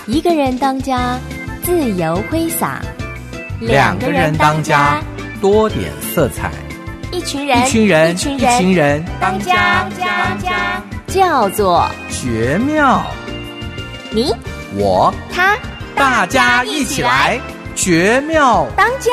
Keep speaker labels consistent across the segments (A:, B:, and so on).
A: 一个人当家，自由挥洒；
B: 两个人当家，多点色彩；
A: 一群人
B: 当家，
A: 叫做
B: 绝妙。
A: 你
B: 我
A: 他
B: 大家一起来绝妙
A: 当家。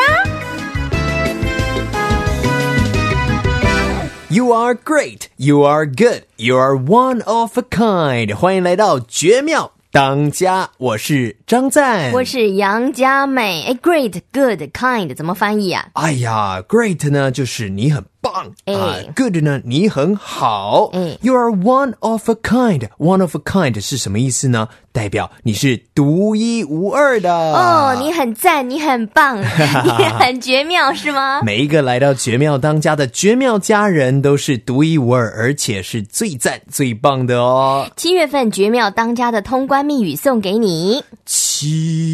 C: You are great, you are good, you are one of a kind. 欢迎来到绝妙当家，我是张赞，
A: 我是杨佳美。Great, good, kind 怎么翻译啊？
C: 哎呀 ，great 呢就是你很棒，good 呢你很好，You are one of a kind. One of a kind 是什么意思呢？代表你是独一无二的
A: 哦，你很赞，你很棒，你很绝妙是吗？
C: 每一个来到绝妙当家的绝妙家人都是独一无二，而且是最赞最棒的哦。
A: 7月份绝妙当家的通关密语送给你，
C: 奇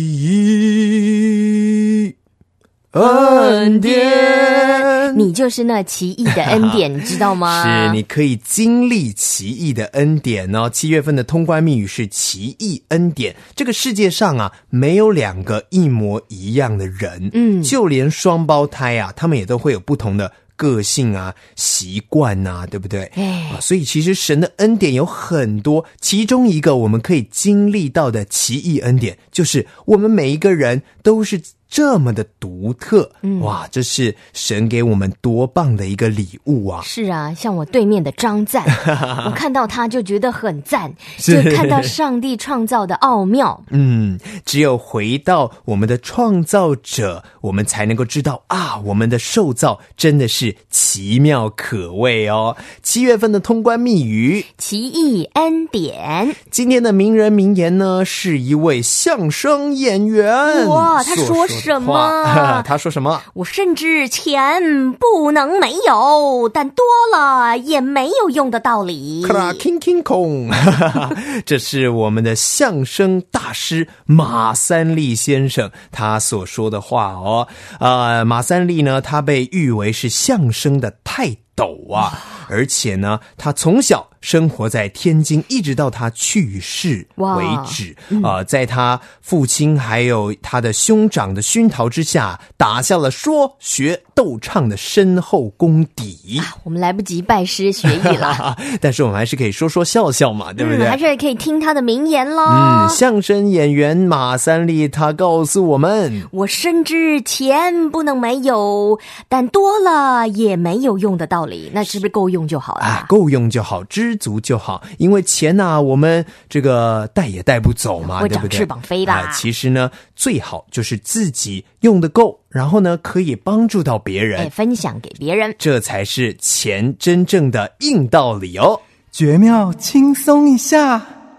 C: 异恩典，
A: 你就是那奇异的恩典，你知道吗？
C: 是，你可以经历奇异的恩典哦。7月份的通关密语是奇异恩典。这个世界上啊，没有两个一模一样的人，就连双胞胎啊，他们也都会有不同的个性啊，习惯啊，对不对？所以其实神的恩典有很多，其中一个我们可以经历到的奇异恩典，就是我们每一个人都是这么的独特，哇，这是神给我们多棒的一个礼物啊！
A: 是啊，像我对面的张赞，我看到他就觉得很赞，就看到上帝创造的奥妙。
C: 只有回到我们的创造者，我们才能够知道啊，我们的受造真的是奇妙可畏哦。7月份的通关密语，
A: 奇异恩典。
C: 今天的名人名言呢，是一位相声演员。
A: 哇，他说什么？
C: 他说什么？
A: 我深知钱不能没有，但多了也没有用的道理。
C: 咔啦king king空，这是我们的相声大师马三立先生他所说的话哦。马三立呢，他被誉为是相声的泰斗啊，而且呢，他从小生活在天津，一直到他去世为止。在他父亲还有他的兄长的熏陶之下，打下了说学逗唱的深厚功底。
A: 我们来不及拜师学艺了，
C: 但是我们还是可以说说笑笑嘛，对不对？
A: 还是可以听他的名言咯。
C: 相声演员马三立他告诉我们，
A: 我深知钱不能没有，但多了也没有用的道理。那是不是够用就好了？
C: 够用就好，知足就好。因为钱啊，我们这个带也带不走嘛，对不对？
A: 会长翅膀飞的。
C: 其实呢，最好就是自己用得够，然后呢，可以帮助到别人，
A: 分享给别人，
C: 这才是钱真正的硬道理哦。
B: 绝妙轻松一下。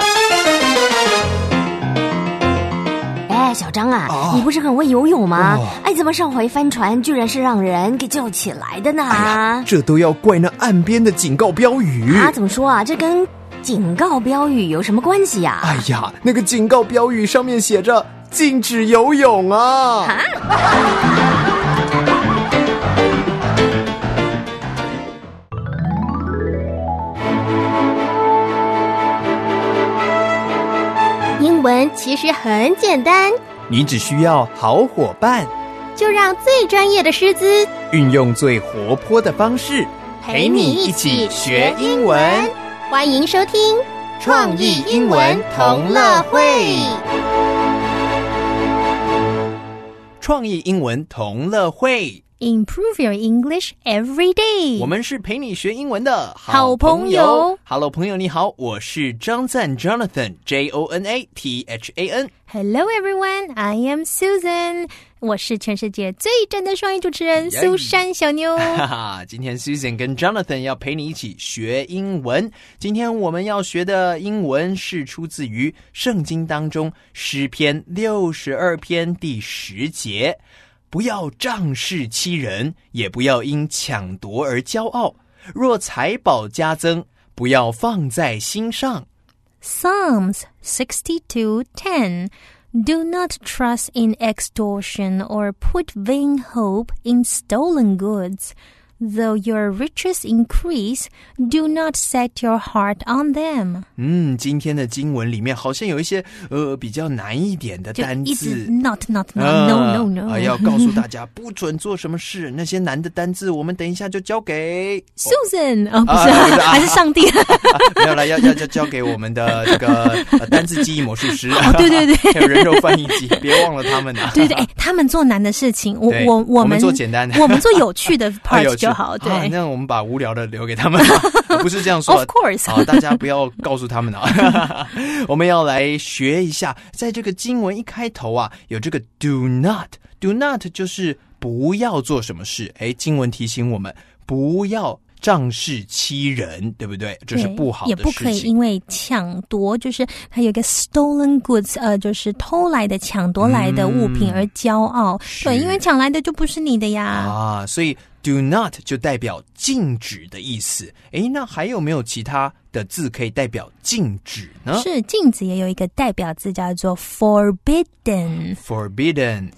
A: 小张啊，你不是很会游泳吗？怎么上回翻船居然是让人给救起来的呢？
C: 这都要怪那岸边的警告标语
A: 啊！怎么说啊？这跟警告标语有什么关系呀？
C: 那个警告标语上面写着禁止游泳啊！
D: 英文其实很简单，
C: 你只需要好伙伴，
D: 就让最专业的师资
C: 运用最活泼的方式
D: 陪你一起学英文。欢迎收听创意英文同乐会。
C: 创意英文同乐会
D: Improve your English every day。
C: 我们是陪你学英文的
D: 好朋友。
C: Hello 朋友你好，我是张赞 Jonathan Jonathan。
D: Hello everyone, I am Susan。 我是全世界最正的双语主持人苏珊小妞。
C: 今天 Susan 跟 Jonathan 要陪你一起学英文。今天我们要学的英文是出自于圣经当中诗篇62篇第10节，不要仗势欺人，也不要因抢夺而骄傲，若财宝加增，不要放在心上。
D: Psalms 62:10 Do not trust in extortion or put vain hope in stolen goods,
E: though your riches increase, do not set your heart on them.
C: 今天的经文里面好像有一些比较难一点的单字，
E: 就一直 not, no.
C: 要告诉大家不准做什么事，那些难的单字我们等一下就交给
E: Susan 不是还是上帝
C: 没有了，要交给我们的这个单字记忆魔术师
E: 对对对，
C: 还有人肉翻译机，别忘了他们啊。
E: 对对，他们做难的事情，
C: 我们做简单的，
E: 我们做有趣的 part 就好。对，
C: 那我们把无聊的留给他们不是这样说
E: Of course
C: 好，大家不要告诉他们啊我们要来学一下，在这个经文一开头啊，有这个 do not 就是不要做什么事。经文提醒我们不要仗势欺人，对不对？这是不好的事情。
E: 也不可以因为抢夺，就是它有一个 stolen goods， 就是偷来的、抢夺来的物品而骄傲。对，因为抢来的就不是你的呀。
C: 所以 do not 就代表禁止的意思。那还有没有其他的字可以代表禁止呢？
E: 是，禁止也有一个代表字叫做 forbidden。
C: forbidden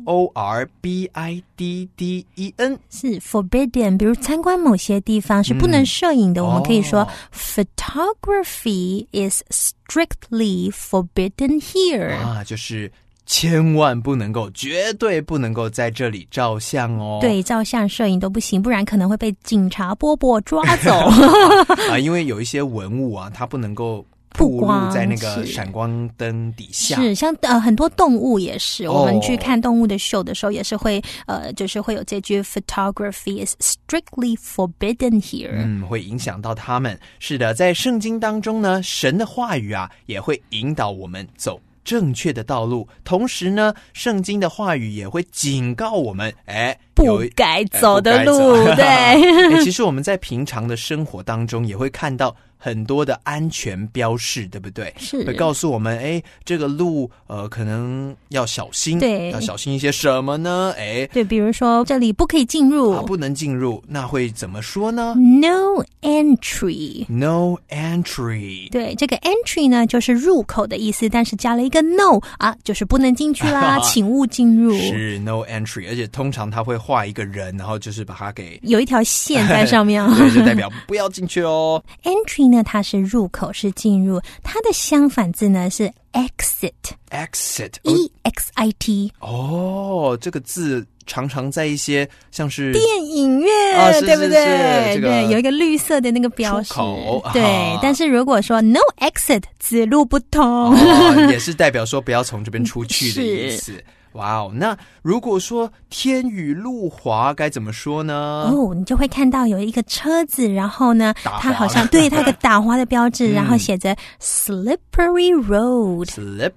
C: F-O-R-B-I-D-D-E-N
E: 是 forbidden， 比如参观某些地方是不能摄影的，我们可以说 photography is strictly forbidden here。
C: 就是千万不能够，绝对不能够在这里照相哦。
E: 对，照相摄影都不行，不然可能会被警察波波抓走
C: 因为有一些文物啊，它不能够暴露在那个闪光灯底下。
E: 是，像很多动物也是，我们去看动物的秀的时候也是会就是会有这句 photography is strictly forbidden here。
C: 会影响到他们。是的，在圣经当中呢，神的话语啊也会引导我们走正确的道路，同时呢，圣经的话语也会警告我们，
E: 不该走的路。对
C: 其实我们在平常的生活当中也会看到很多的安全标示，对不对？
E: 是，
C: 会告诉我们，这个路可能要小心。
E: 对，
C: 要小心一些什么呢？
E: 对，比如说这里不可以进入，
C: 不能进入，那会怎么说呢？
E: No entry。
C: No entry。
E: 对，这个 entry 呢就是入口的意思，但是加了一个 no 就是不能进去啦请勿进入。
C: 是 no entry， 而且通常他会画一个人，然后就是把它给
E: 有一条线在上面
C: 对，就代表不要进去哦。
E: entry 呢，它是入口，是进入，它的相反字呢是 exit E-X-I-T。
C: 这个字常常在一些像是
E: 电影院对不对？对，有一个绿色的那个标识。对，但是如果说 no exit 此路不通
C: 也是代表说不要从这边出去的意思。哇哦，那如果说天雨路滑该怎么说呢？
E: 你就会看到有一个车子，然后呢它好像对它有个打滑的标志然后写着 slippery road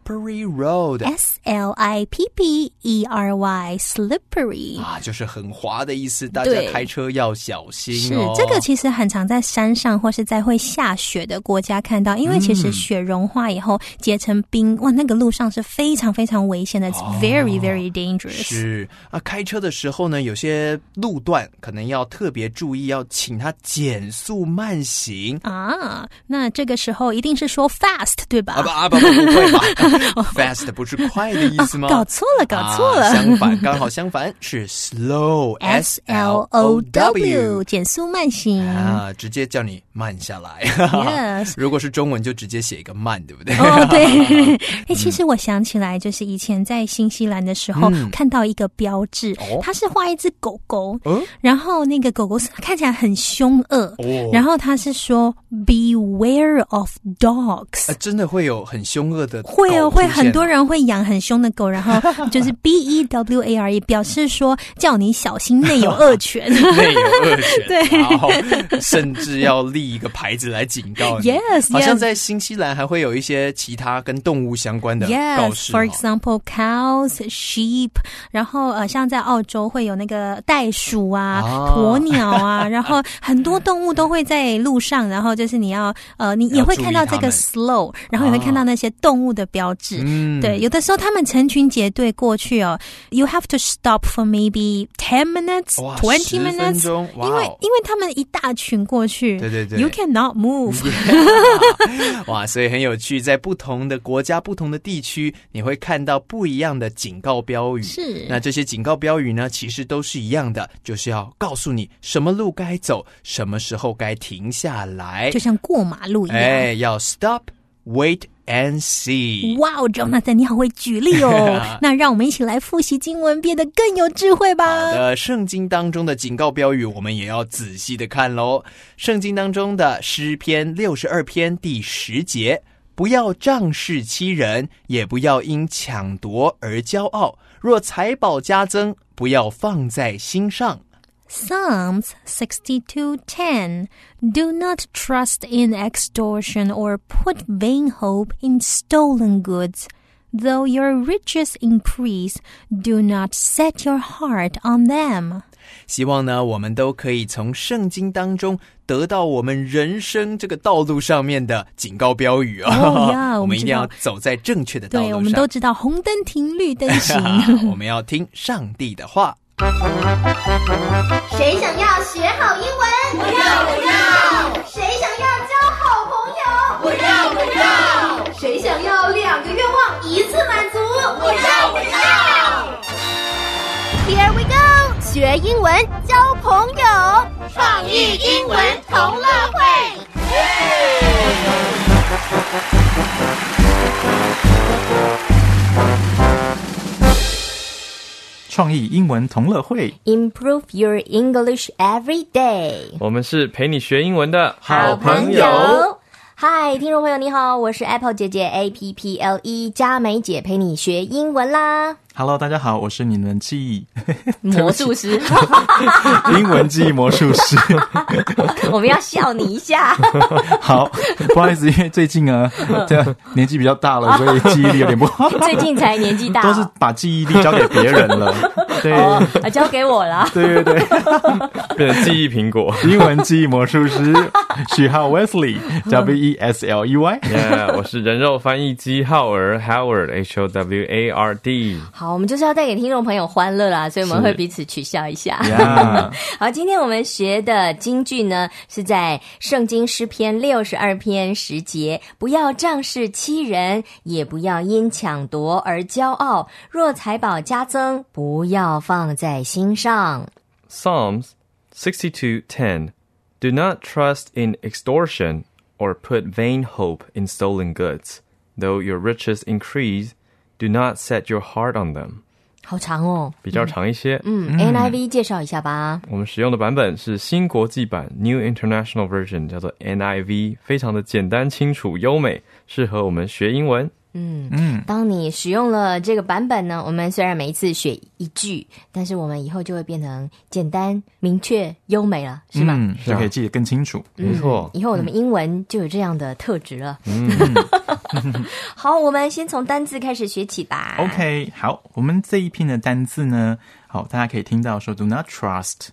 E: S-L-I-P-P-E-R-Y slippery
C: 就是很滑的意思，大家开车要小心哦。
E: 是，这个其实很常在山上或是在会下雪的国家看到，因为其实雪融化以后结成冰，哇，那个路上是非常非常危险的，It's very very dangerous。
C: 是开车的时候呢，有些路段可能要特别注意，要请他减速慢行
E: 那这个时候一定是说 fast 对吧？
C: 不会吧fast 不是快的意思吗？
E: 搞错了
C: 刚好相反是 slow
E: S-L-O-W 减速慢行
C: 直接叫你慢下来
E: yes
C: 如果是中文就直接写一个慢，对不对？
E: 对其实我想起来，就是以前在新西兰的时候看到一个标志，它是画一只狗狗然后那个狗狗是看起来很凶恶然后它是说 beware of dogs
C: 真的会有很凶恶的狗
E: 会很多人会养很凶的狗，然后就是 B-E-W-A-R-E 表示说叫你小心内有恶犬
C: 内有恶犬
E: 对
C: 甚至要立一个牌子来警告你
E: yes
C: 好像在新西兰还会有一些其他跟动物相关的告示
E: For example cows, sheep 然后像在澳洲会有那个袋鼠鸵鸟然后很多动物都会在路上，然后就是你要你也会看到这个 slow 然后也会看到那些动物的标志对，有的时候他们成群结队过去You have to stop for maybe 10 minutes, 20 minutes 因为他们一大群过去
C: 对
E: You cannot move
C: 哇，所以很有趣，在不同的国家不同的地区你会看到不一样的警
F: 警告标语。
E: 是，
F: 那这些警告标语呢，其实都是一样的，就是要告诉你什么路该走，什么时候该停下来，
E: 就像过马路一样。
F: 要 stop、wait and see。
E: 哇哦 Jonathan 你好会举例哦。那让我们一起来复习经文，变得更有智慧吧。
F: 好的，圣经当中的警告标语我们也要仔细的看咯。圣经当中的诗篇62篇第10节，不要仗势欺人，也不要因抢夺而骄傲，若财宝加增，不要放在心上。
E: Psalms 62:10 Do not trust in extortion or put vain hope in stolen goods. Though your riches increase, do not set your heart on them.
F: 希望呢，我们都可以从圣经当中得到我们人生这个道路上面的警告标语
E: 我
F: 们一定要走在正确的道路上。
E: 对，我们都知道红灯停，绿灯行。
F: 我们要听上帝的话。
D: 谁想要学好英文？我要！谁想要交好朋友？我要！谁想要2个愿望一次满足？我要！ Here we go， 学英文交朋友，创意英文同乐会。
G: 创意英文同乐会
A: Improve your English every day。
H: 我们是陪你学英文的
A: 好朋友。嗨，听众朋友你好，我是 Apple 姐姐 APPLE 佳美姐，陪你学英文啦。
G: Hello， 大家好，我是你们的记忆
A: 魔术师
G: 英文记忆魔术师
A: 我们要笑你一下
G: 好，不好意思，因为最近年纪比较大了，所以记忆力有点不好
A: 最近才年纪大，
G: 都是把记忆力交给别人了对
A: 交给我了
G: 对
H: 变成记忆苹果
G: 英文记忆魔术师许浩 Wesley WESLEY
H: 我是人肉翻译机浩儿 Howard HOWARD。
A: 好，我们就是要带给听众朋友欢乐啦，所以我们会彼此取笑一下好，今天我们学的金句呢，是在圣经诗篇62篇10节，不要仗势欺人，也不要因抢夺而骄傲，若财宝加增，不要放在心上。
H: Psalms 62:10 Do not trust in extortion or put vain hope in stolen goods. Though your riches increase, do not set your heart on them.
A: 好长哦，
H: 比较长一些。
A: NIV 介绍一下吧。
H: 我们使用的版本是新国际版 New International Version， 叫做 NIV， 非常的简单清楚优美，适合我们学英文。
A: 当你使用了这个版本呢，我们虽然每一次学一句，但是我们以后就会变成简单、明确、优美了，是吗？
G: 就可以记得更清楚。
H: 没错，
A: 以后我们英文就有这样的特质了。好，我们先从单字开始学起吧。
G: OK， 好，我们这一篇的单字呢，好，大家可以听到说 Do not trust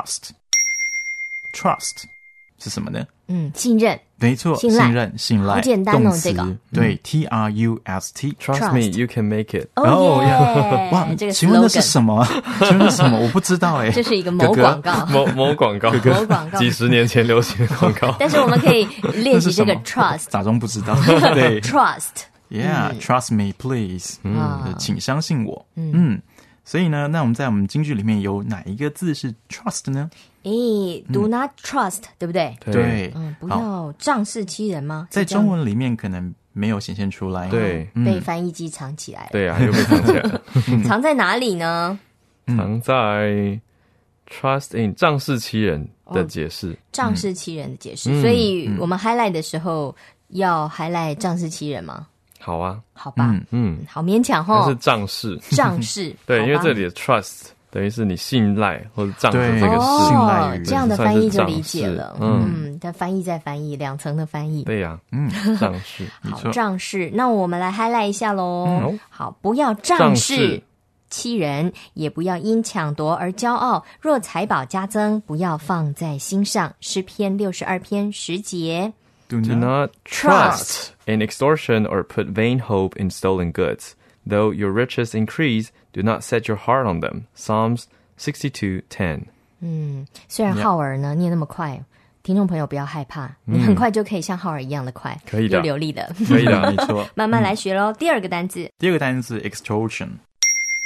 G: 是什么呢？
A: 信任，
G: 没错，
A: 信赖，
G: 信赖，
A: 好简单哦，
G: 动词，
A: 这个
G: 对，TRUST
H: Trust me, you can make it。
A: 哦耶！
G: 哇，
A: 这个 slogan，
G: 请问那是什么？我不知道哎。
A: 这是一个某广告，
H: 某广告，
A: 某广告，
H: 几十年前流行的广告。
A: 但是我们可以练习这个 trust，
G: 假装不知道。对 ，trust me, please。请相信我。所以呢，那我们在我们京剧里面有哪一个字是 trust 呢
A: ？Do not trust， 对不对？
G: 对，
A: 不要仗势欺人吗？
G: 在中文里面可能没有显现出来，
H: 对，
A: 被翻译机藏起来了。
H: 对啊，又被藏起来了。
A: 藏在哪里呢？
H: 藏在 trust in 仗势欺人的解释，
A: 仗势欺人的解释。所以我们 highlight 的时候要 highlight 仗势欺人吗？
H: 好啊，
A: 好吧，好勉强齁。
H: 那是仗势，
A: 仗势，
H: 对，因为这里的 trust 等于是你信赖或者仗着这个事，
G: 信赖于
A: 这样的翻译就理解了。但翻译再翻译，2层的翻译。
H: 对呀，仗势，
A: 好，仗势。那我们来 highlight 一下咯。好，不要仗势欺人，也不要因抢夺而骄傲，若财宝加增，不要放在心上。诗篇62篇10节。
H: Do not trust in extortion or put vain hope in stolen goods. Though your riches increase, do not set your heart on them. Psalms 62:10.
A: 虽然浩尔呢念那么快，听众朋友不要害怕，你很快就可以像浩尔一样的快，
H: 可以的，
A: 又流利的，
G: 可以的，没错。
A: 慢慢来学咯。第二个单字
G: extortion。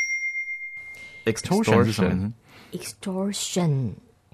G: extortion 是什么呢？
A: extortion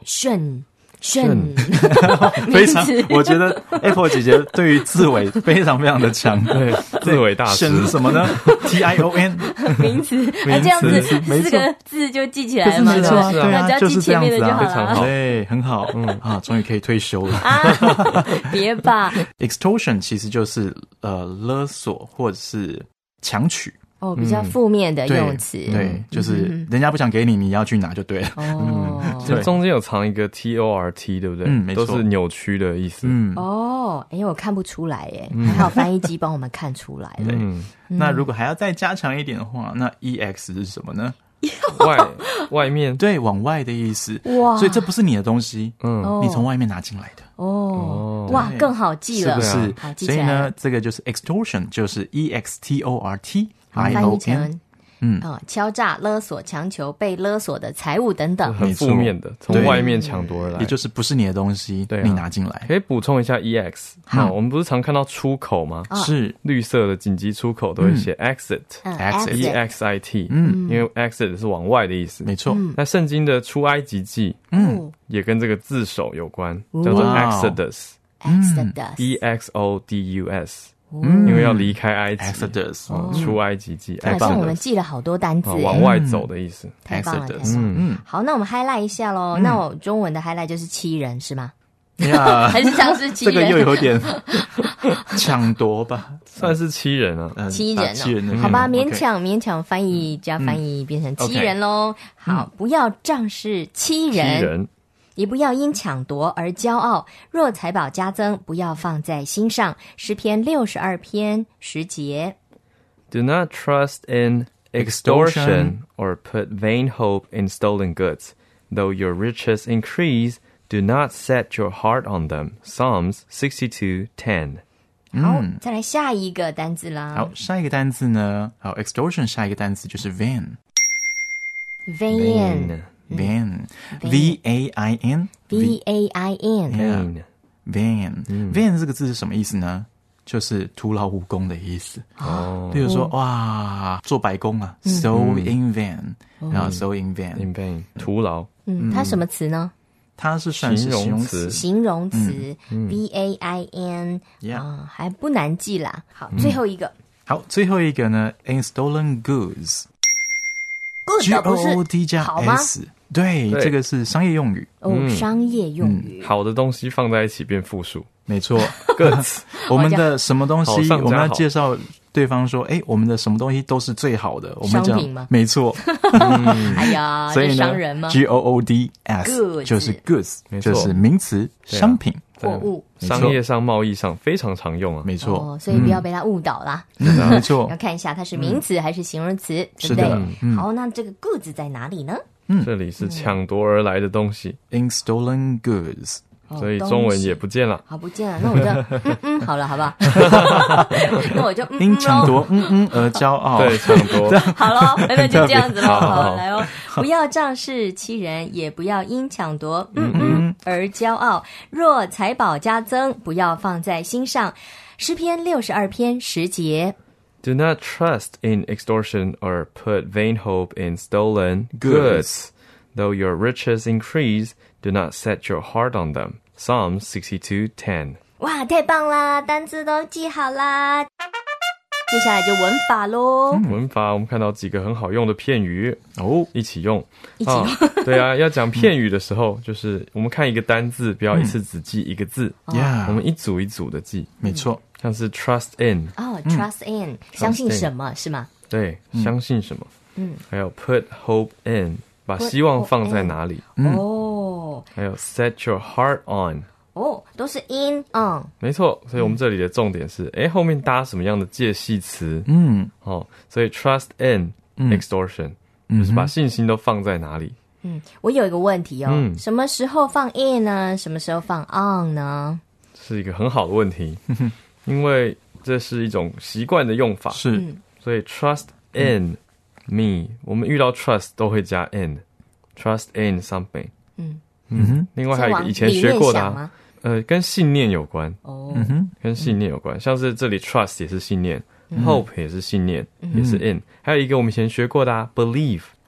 G: 非常，我觉得 Apple 姐姐对于字尾非常非常的强，
H: 对，字尾大师
G: 是什么呢 ？TION
A: 名词，这样子4个字就记起来了嘛？
G: 没错，对啊，
A: 只要记前面的就好了。
G: 对，很好，终于可以退休了
A: 啊！别吧
G: ，extortion 其实就是勒索或者是强取。
A: 比较负面的用词，
G: 对，就是人家不想给你，你要去拿就对了。
H: 这中间有藏一个 TORT， 对不对？
G: 没错，
H: 都是扭曲的意思。
A: 我看不出来耶，还好翻译机帮我们看出来了。
G: 那如果还要再加强一点的话，那 EX 是什么呢？
H: 外面，
G: 对，往外的意思。
A: 哇，
G: 所以这不是你的东西，你从外面拿进来的。
A: 哇，更好记了，
G: 是不是？
A: 好记
G: 所以呢，这个就是 extortion， 就是 EXTORT。
A: 翻译成敲诈、勒索、强求、被勒索的财物等等，
H: 很负面的，从外面抢夺而来，
G: 也就是不是你的东西，你拿进来。
H: 可以补充一下 EX， 我们不是常看到出口吗？
G: 是
H: 绿色的紧急出口都会写 exit，EXIT， 因为 exit 是往外的意思，
G: 没错。
H: 那圣经的出埃及记，也跟这个字首有关，叫做 Exodus，EXODUS。因为要离开埃及
G: Exodus，
H: 出埃及记，
A: 好像我们记了好多单字，
H: 往外走的意思。
A: 太棒了，好，那我们 highlight 一下咯。那我中文的 highlight 就是欺人是吗？还是像是欺人？
G: 这个又有点抢夺吧，
H: 算是欺人啊，
A: 欺人，好吧，勉强翻译加翻译变成欺人咯。好，不要仗势欺人。也不要因抢夺而骄傲，若财宝加增，不要放在心上。诗篇62篇10节。
H: Do not trust in extortion or put vain hope in stolen goods. Though your riches increase, do not set your heart on them. Psalms 62:10。
A: 好，再来下一个单字啦。
G: 好，下一个单字呢？好 ，extortion 下一个单词就是 vain。vain V-A-I-N vain 这个字是什么意思呢？就是徒劳无功的意思。比如说哇，做白工啊 ，so in vain， 然后 so in vain，
H: 徒劳。
A: 它什么词呢？
G: 它是算是形容词。
A: 形容词 V-A-I-N 还不难记啦。好，最后一个。
G: 好，最后一个呢 ，in stolen goods。G-O-O-D 加 S， 对，这个是商业用语
A: 商业用语。
H: 好的东西放在一起变复数，
G: 没错。
H: goods，
G: 我们的什么东西，我们要介绍对方说，我们的什么东西都是最好的。我们
A: 商品吗？
G: 没错。
A: 哎呀，所以呢，商人吗
G: ？G-O-O-D-S 就是 goods， 就是名词，商品。
A: 货物，
H: 商业上、贸易上非常常用啊，
G: 没错。
A: 所以不要被它误导啦。
G: 没错，
A: 要看一下它是名词还是形容词，对不对？好，那这个 goods 在哪里呢？
H: 这里是抢夺而来的东西
G: ，in stolen goods，
H: 所以中文也不见了。
A: 好，不见了，那我就好了，好不好？那我就
G: 因抢夺而骄傲，
H: 对，抢夺。
A: 好咯，那就这样子咯。好，来哦，不要仗势欺人，也不要因抢夺而骄傲。若财宝加增，不要放在心上。诗篇62篇10节。
H: Do not trust in extortion or put vain hope in stolen goods. Though your riches increase, do not set your heart on them. Psalm 62:10。
A: 哇，太棒啦！单字都记好啦。接下来就文法咯。
H: 文法我们看到几个很好用的片语一起用。
A: 对
H: 啊，要讲片语的时候，就是我们看一个单字，不要一次只记一个字，我们一组一组的记。
G: 没错。
H: 像是 trust in
A: trust in 相信什么是吗？
H: 对，相信什么。还有 put hope in 把希望放在哪里。还有 set your heart on
A: 都是 in on。
H: 没错，所以我们这里的重点是后面搭什么样的介系词。所以 trust in extortion 就是把信心都放在哪里。
A: 我有一个问题什么时候放 in 呢？什么时候放 on 呢？
H: 是一个很好的问题。因为这是一种习惯的用法，
G: 是，
H: 所以 trust in me， 我们遇到 trust 都会加 in，trust in something。另外还有一个以前学过的跟信念有关。跟信念有关，像是这里 trust 也是信念，hope 也是信念，也是 in。还有一个我们以前学过的believe，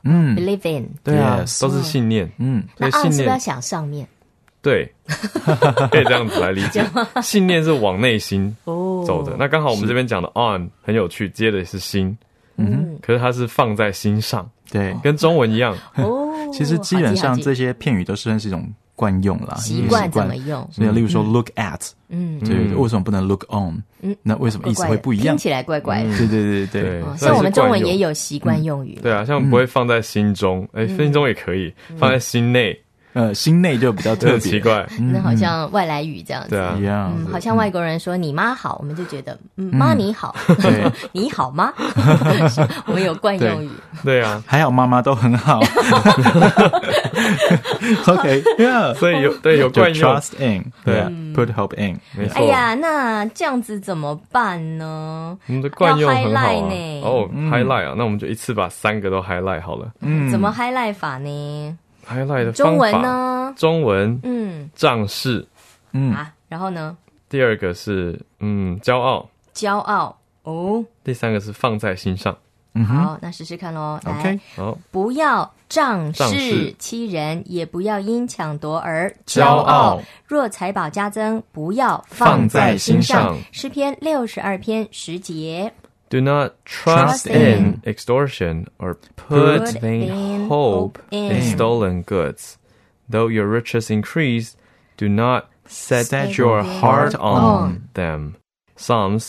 A: believe in。
H: 对啊，
G: Yes
H: 都是信念。
A: 那
H: 所以
A: on
H: 信念
A: 是不是要想上面？
H: 对，可以这样子来理解。信念是往内心走的。那刚好我们这边讲的 on 很有趣，接的是心。可是它是放在心上，
G: 对，
H: 跟中文一样。
G: 其实基本上这些片语都算是一种惯用啦，
A: 习惯怎么用？
G: 所以例如说 look at， 对，为什么不能 look on？那为什么意思会不一样？
A: 听起来怪怪的。
G: 对，
A: 像我们中文也有习惯用语。
H: 对啊，像不会放在心中，心中也可以放在心内。
G: 心内就比较特别
H: 奇怪，
A: 那好像外来语这样子，
H: 对啊，
A: 好像外国人说你妈好，我们就觉得妈你好，你好吗？我们有惯用语，
H: 对啊，
G: 还好妈妈都很好。OK，
H: 所以有惯用
G: ，trust in， 对，put hope in，
H: 没错。
A: 哎呀，那这样子怎么办呢？
H: 我们的惯用很好啊。highlight 啊，那我们就一次把3个都 highlight 好了。
A: 怎么 highlight 法呢
H: ？highlight 的方法，
A: 中文呢？
H: 中文，仗势，
A: 然后呢？
H: 第2个是骄傲，第3个是放在心上。
A: 好，那试试看咯。
G: OK，
H: 好，
A: 不要仗势欺人，也不要因抢夺而骄傲。若财宝加增，不要放在心上。诗篇62篇10节。
H: Do not trust in extortion or put vain hope in stolen goods. Though your riches increase, do not set your heart on them. Psalm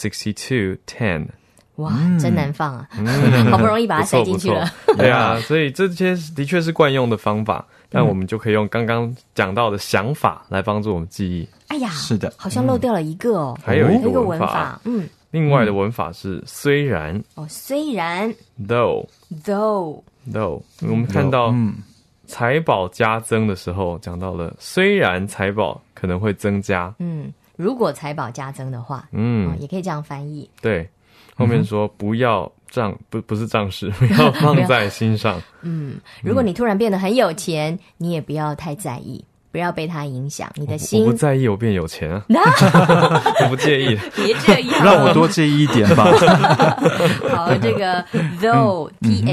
H: 62:10.
A: 哇，真难放啊！好不容易把它塞进去了。
H: 对啊，所以这些的确是惯用的方法，但我们就可以用刚刚讲到的想法来帮助我们记忆。
A: 哎呀，
G: 是的，
A: 好像漏掉了一个哦，
H: 还有一个
A: 文法，
H: 另外的文法是虽然
A: 虽然
H: though， 我们看到财宝加增的时候讲到了，虽然财宝可能会增加，
A: 如果财宝加增的话，也可以这样翻译。
H: 对，后面说不要不是仗势，不要放在心上。
A: 如果你突然变得很有钱，你也不要太在意。不要被它影响，你的心。
H: 我不在意我变有钱啊，我不介意。
A: 别这样，
G: 让我多介意一点吧。
A: 好，这个 though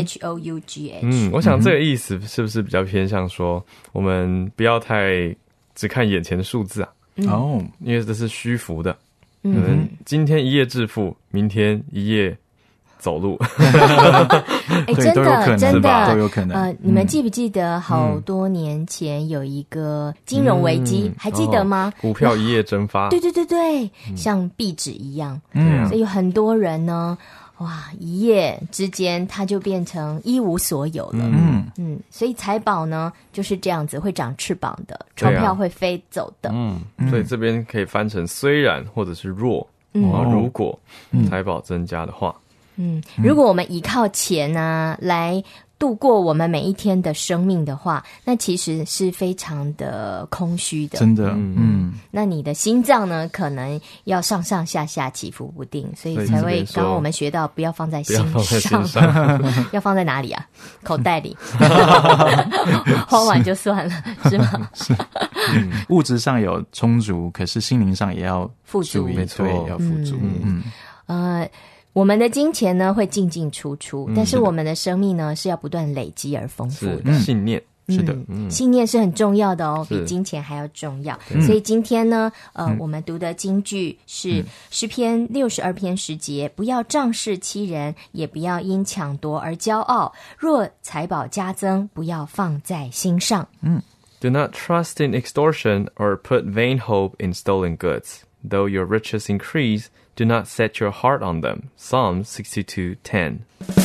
A: though，
H: 我想这个意思是不是比较偏向说，我们不要太只看眼前的数字啊？因为这是虚浮的，可能今天一夜致富，明天一夜走路。
A: 真的真的
G: 都有可能。
A: 你们记不记得好多年前有一个金融危机，还记得吗？
H: 股票一夜蒸发。
A: 对，像壁纸一样。所以有很多人呢，哇，一夜之间他就变成一无所有了。所以财宝呢就是这样子，会长翅膀的，钞票会飞走的。
H: 所以这边可以翻成虽然或者是若，如果财宝增加的话。
A: 如果我们依靠钱啊来度过我们每一天的生命的话，那其实是非常的空虚的，
G: 真的。
A: 那你的心脏呢，可能要上上下下起伏不定，所以才会刚刚我们学到不要放在心上，要放在哪里啊？口袋里，花完就算了，是吗？
G: 是。物质上有充足，可是心灵上也要
A: 富足，
G: 没错，要富足。
A: 我们的金钱呢会进进出出，但是我们的生命呢是要不断累积而丰富的。
H: 信念
G: 是的，
A: 信念是很重要的哦，比金钱还要重要。所以今天呢，我们读的金句是诗篇62篇10节，不要仗势欺人，也不要因抢夺而骄傲。若财宝加增，不要放在心上。
H: Do not trust in extortion or put vain hope in stolen goods. Though your riches increase, do not set your heart on them. Psalm 62:10.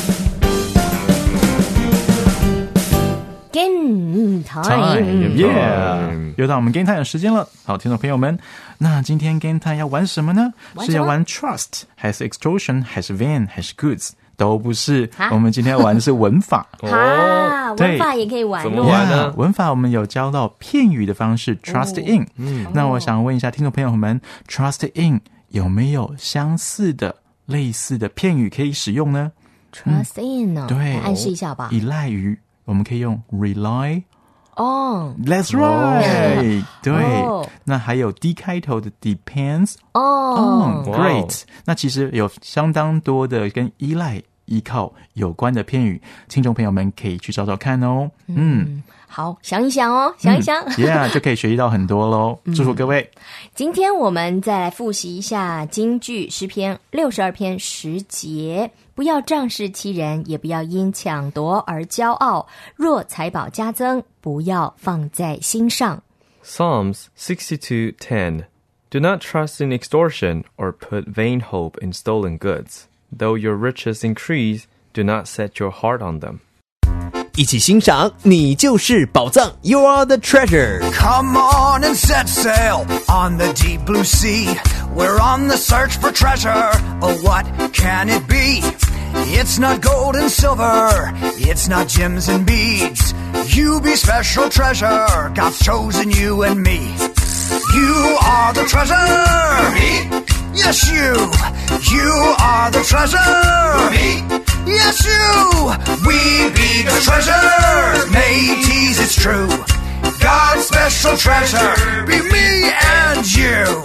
A: Game time，
G: yeah， 又到我们 Game time 的时间了。好，听众朋友们，那今天 Game time 要玩什么呢？是要玩 trust 还是 extortion 还是 vain 还是 goods？都不是，我们今天要玩的是文法。
A: 文法也可以玩，
H: 怎么玩呢？
G: 文法我们有教到片语的方式 trust in。那我想问一下听众朋友们 ，trust in 有没有相似的、类似的片语可以使用呢
A: ？trust in 呢？
G: 对，
A: 暗示一下吧。
G: 依赖于，我们可以用 rely
A: on。That's
G: right。对，那还有 D 开头的 depends on。Great。那其实有相当多的跟依赖依靠有关的片语，听众朋友们可以去找找看哦。
A: 好，想一想哦，想一想
G: 就可以学习到很多咯。祝福各位。
A: 今天我们再来复习一下金句，诗篇62篇10节，不要仗势欺人，也不要因抢夺而骄傲，若财宝加增，不要放在心上。
H: Psalms 62:10 Do not trust in extortion or put vain hope in stolen goods. Though your riches increase, do not set your heart on them.
C: 一起欣赏你就是宝藏 You are the treasure.
I: Come on and set sail on the deep blue sea. We're on the search for treasure. Oh, what can it be? It's not gold and silver. It's not gems and beads. You be special treasure. God's chosen you and me. You are the treasure. Me? Yes, you. You are the treasure. Me? Yes, you. We be the treasure. Mateys, it's true. God's special treasure. Be me and you.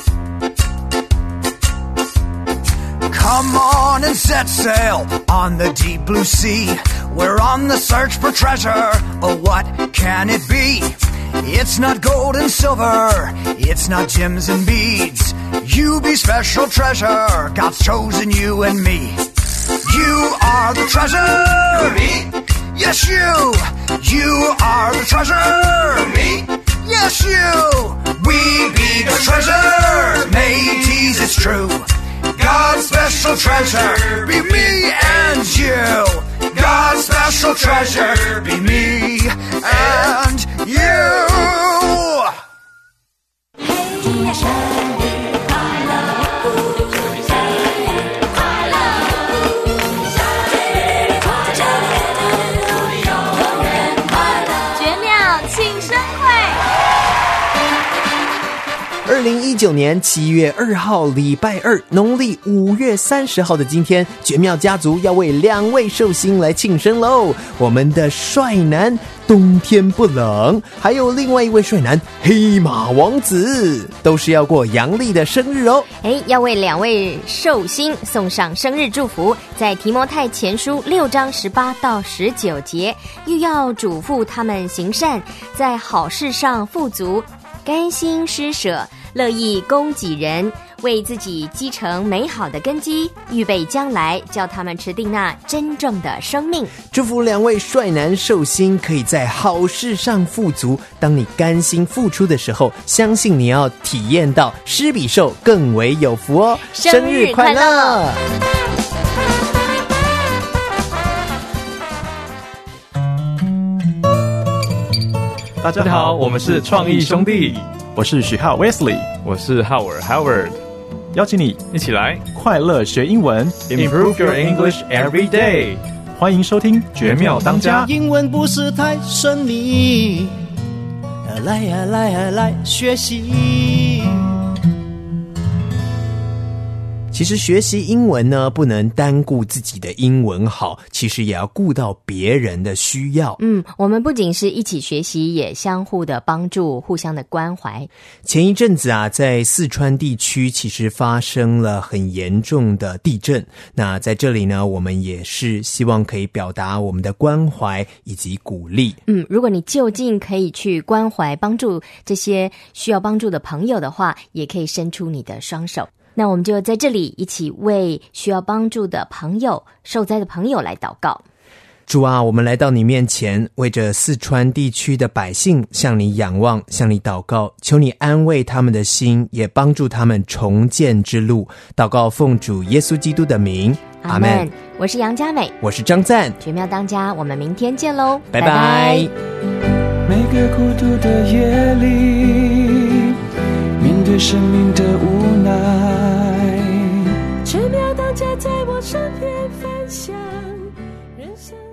I: Come on and set sail on the deep blue sea. We're on the search for treasure. Oh, what can it be? It's not gold and silver. It's not gems and beads. You be special treasure. God's chosen you and me. You are the treasure. Me? Yes, you. You are the treasure. Me? Yes, you. We be the treasure. Mateys, it's true. God's special treasure. Be me and you. God's special treasure. Be me and you.
C: 2019年7月2号礼拜二，农历5月30号的今天，绝妙家族要为2位寿星来庆生喽。我们的帅男冬天不冷，还有另外一位帅男黑马王子，都是要过阳历的生日哦。
A: 要为2位寿星送上生日祝福，在提摩太前书6章18到19节，又要嘱咐他们行善，在好事上富足，甘心施舍，乐意供给人，为自己积成美好的根基，预备将来，叫他们持定那真正的生命。
C: 祝福2位帅男寿星可以在好事上富足。当你甘心付出的时候，相信你要体验到施比受更为有福哦。
A: 生日快乐！
H: 大家好，我们是创意兄弟，
G: 我是许浩 Wesley，
H: 我是浩尔 Howard，
G: 邀请你
H: 一起来
G: 快乐学英文
H: ，Improve your English every day。
G: 欢迎收听绝妙当家。
J: 英文不是太顺利，来呀来呀来学习。
C: 其实学习英文呢，不能单顾自己的英文好，其实也要顾到别人的需要。
A: 我们不仅是一起学习，也相互的帮助，互相的关怀。
C: 前一阵子啊，在四川地区其实发生了很严重的地震。那在这里呢，我们也是希望可以表达我们的关怀以及鼓励。
A: 如果你就近可以去关怀帮助这些需要帮助的朋友的话，也可以伸出你的双手。那我们就在这里一起为需要帮助的朋友、受灾的朋友来祷告。
C: 主啊，我们来到你面前，为着四川地区的百姓向你仰望，向你祷告，求你安慰他们的心，也帮助他们重建之路。祷告奉主耶稣基督的名，阿们。
A: 我是杨嘉美，
C: 我是张赞，
A: 绝妙当家，我们明天见喽，
C: 拜拜。
J: 每个孤独的夜里，面对生命的无奈，绝妙当家在我身边分享人生。